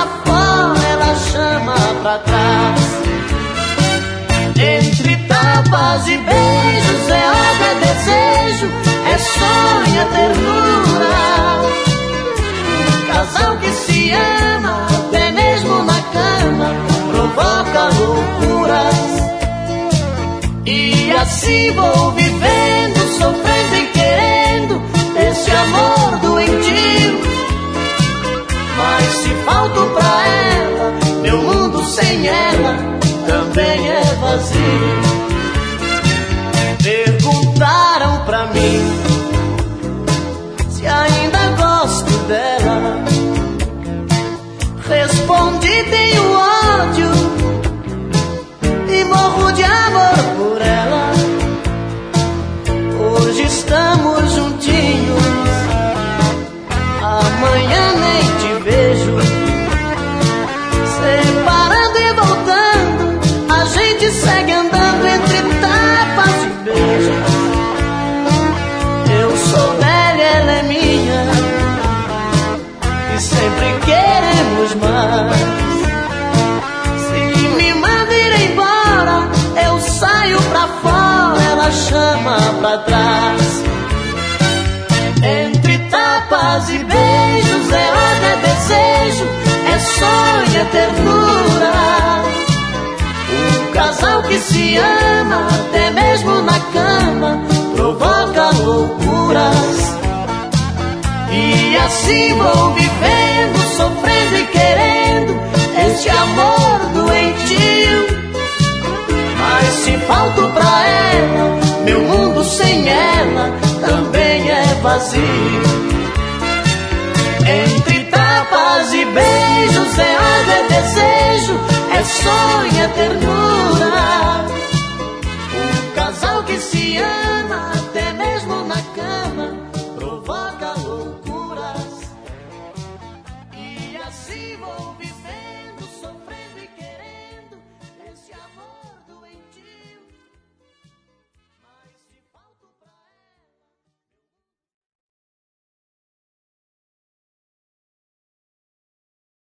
pra fora, ela chama pra trás. Entre tapas e beijos é ódio, é desejo, é sonho, é ternura. Um casal que se ama, até mesmo na cama, provoca loucuras. E assim vou vivendo, sofrendo e querendo esse amor doentio. Mas se falto pra ela, meu mundo sem ela também é vazio. Perguntaram pra mim se ainda gosto dela. Respondi: tenho ódio e morro de amor por ela. Hoje estamos juntinhos, amanhã nem te vejo. Separando e voltando, a gente segue andando entre tapas e beijos. Eu sou velha, ela é minha, e sempre queremos mais. Se me manda ir embora, eu saio pra fora, ela chama pra trás. Entre tapas e beijos é ódio, é desejo, é sonho, é ternura. Um casal que se ama, até mesmo na cama, provoca loucuras. E assim vou vivendo, sofrendo e querendo este amor doentio. Mas se falto pra ela, meu mundo sem ela também é vazio. Entre tapas e beijos é ódio, é desejo, é sonho, é ternura. Um casal que se ama, até mesmo na cama, provoca loucuras. E assim vou vivendo, sofrendo.